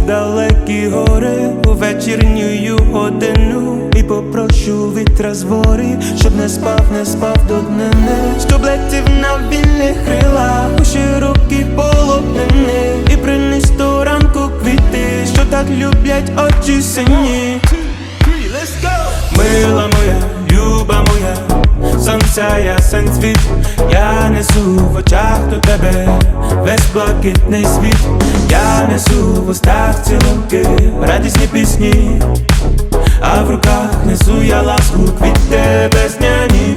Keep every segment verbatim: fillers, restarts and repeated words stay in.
в далекі гори у вечірню годину і попрошу вітра з гори, щоб не спав, не спав до днини, щоб летів на вільних крилах у широкі полотнини і приніс до ранку квіти, що так люблять очі сині. Мила моя, люба моя, сонця ясен світ, я несу в очах до тебе весь блакитний світ. Я несу в устах цілунки, радісні пісні, а в руках несу я ласку, квіти весняні.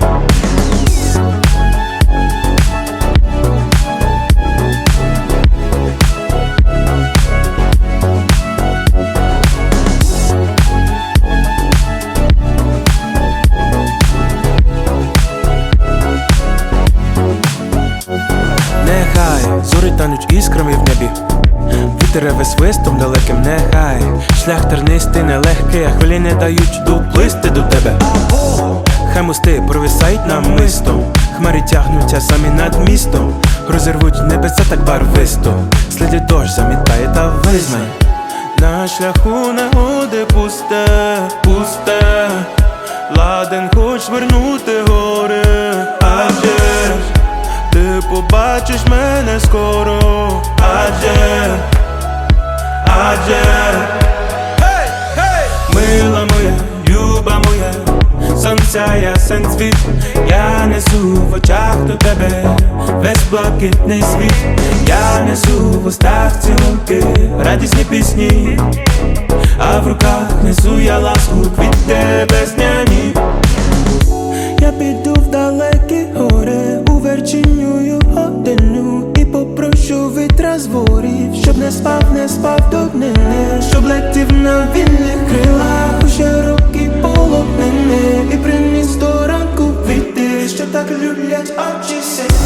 Нехай зорі тануть іскрами в небі, вітер реве свистом далеким, нехай шлях тернистий, нелегкий, а хвилі не дають доплисти до тебе. Хай мости провисають намистом, хмарі тягнуться самі над містом, розірвуть небеса так барвисто, слідить дощ, замітає та визнай. На шляху негоди пусте, пусте, ладен хоч вернути гори, адже ти побачиш мене скоро, адже, адже hey, hey! Мила моя, люба моя, сонця ясен світ, я несу в очах до тебе весь блакитний світ. Я несу в устах цілунки, радісні пісні, а в руках несу я ласку, квіти весняні. Я піду в далекі гори у вечірню годину і попрошу вітра з ворів, щоб не спав, не спав до днини, щоб летів на вільних крилах у широкі полотнини і приніс до ранку квіти, що так люблять очі сині.